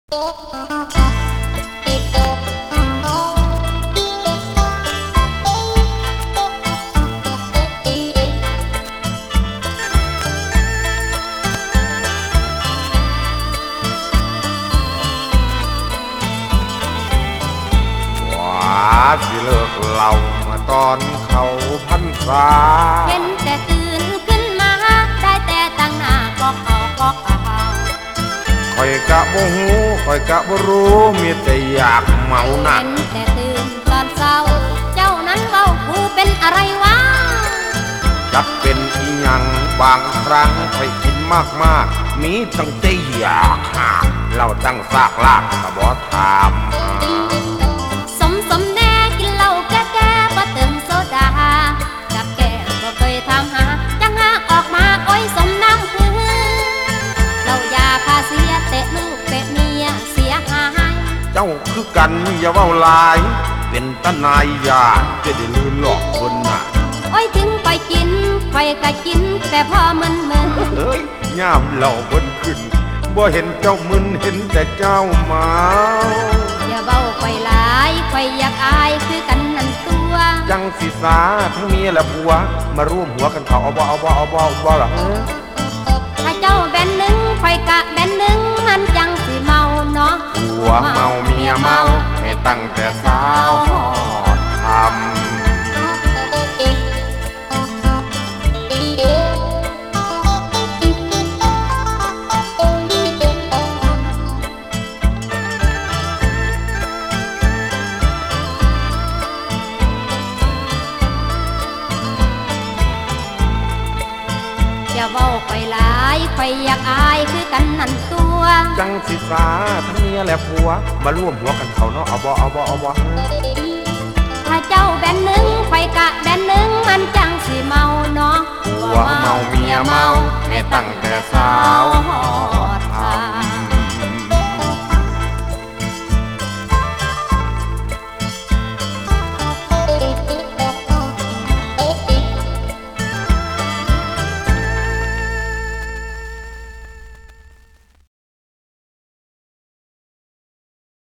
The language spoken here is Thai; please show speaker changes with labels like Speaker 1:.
Speaker 1: สิเลิกเล่าเมื่อตอนเขาพรรษา
Speaker 2: เห็นแต่ตื่นขึ้นมาได้แต่ตั้งหน้าก็เขา
Speaker 1: คอยกะบ่หูคอยกะบ่รู้มีแต่อยากเมาหนัก
Speaker 2: เห็นแต่ตื่นตอนเช้าเจ้านั้นเว้ากูเป็นอะไรวะ
Speaker 1: จักเป็นอีหยังบางครั้งคอยกินมากมีตั้งแต่อยากหาเราตั้งซากลากก็บ่ถาม
Speaker 2: สมแน่กินเหล้าแก่บ่เติมโซดากับแก่บ่เคยทำหาจังหาออกมาโอ้ยสมน้ำคือเรายาพาเสียเตะลูกเตะเมียเสียหาย
Speaker 1: เจ้าคือกันอย่าเว้าหลายเป็นตานายยาจะได้ลืมหลอกคนน่ะ
Speaker 2: โอ้ยถึงไปกินไปก็กินแต่พอมึน
Speaker 1: เฮ้ยย่ามเหล่าบนขึ้นบ่เห็นเจ้ามึนเห็นแต่เจ้าเมา
Speaker 2: อย่าเบ้าไฟหลายไฟอยากอายคือกันนั่นตัว
Speaker 1: จังสิสาทั้งเมียและผัวมาร่วมหัวกันเขาเอาบ่ล่ะ
Speaker 2: ถ้าเจ้าแบนหนึ่งไฟกะแบนหนึ่งมันจังสิเมาเนาะ
Speaker 1: ผัวเมาเมียเมาให้ตั้งแต่สาวทำ
Speaker 2: อย่าเว้าไฟหลายไฟอยากอายคือกันนั่นตัว
Speaker 1: จังสิสาทั้งเมียและผัวมาร่วมหัวกันเขาเนาะเอาบ่
Speaker 2: ถ้าเจ้าแบนหนึ่งไฟกะแบนหนึ่งมัน